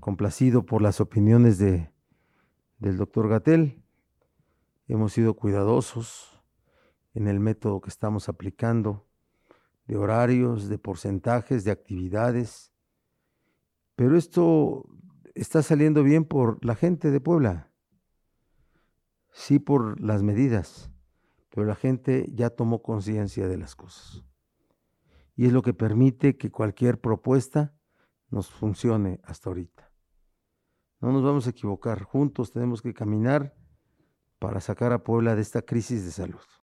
complacido por las opiniones del doctor Gatell. Hemos sido cuidadosos en el método que estamos aplicando, de horarios, de porcentajes, de actividades, pero esto está saliendo bien por la gente de Puebla, sí por las medidas, pero la gente ya tomó conciencia de las cosas. Y es lo que permite que cualquier propuesta nos funcione hasta ahorita. No nos vamos a equivocar, juntos tenemos que caminar para sacar a Puebla de esta crisis de salud.